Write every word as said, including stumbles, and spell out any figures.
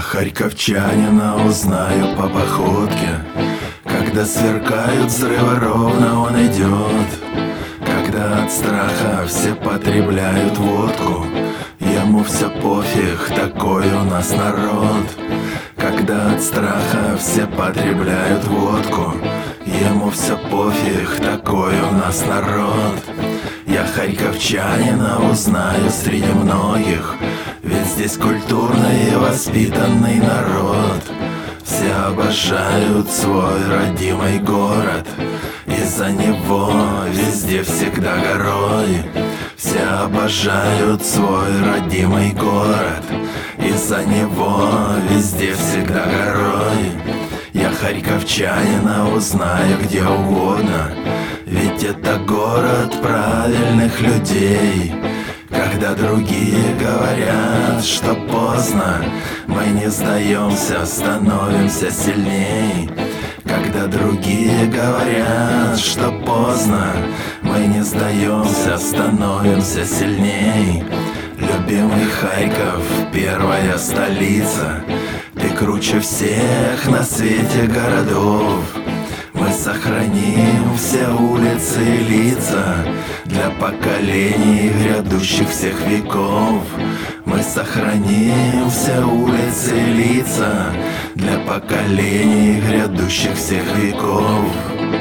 Харьковчанина узнаю по походке, когда сверкают взрывы, ровно он идет. Когда от страха все потребляют водку, ему все пофиг, такой у нас народ. Когда от страха все потребляют водку, ему все пофиг, такой у нас народ. Я харьковчанина узнаю среди многих, ведь здесь культурный и воспитанный народ. Все обожают свой родимый город, из-за него везде всегда горой. Все обожают свой родимый город, из-за него везде всегда горой. Я харьковчанина узнаю где угодно, ведь это город правильных людей. Когда другие говорят, что поздно, мы не сдаемся, становимся сильней. Когда другие говорят, что поздно, мы не сдаемся, становимся сильней. Любимый Харьков, первая столица, ты круче всех на свете городов. Мы сохраним все улицы и лица для поколений грядущих всех веков. Мы сохраним все улицы и лица для поколений грядущих всех веков.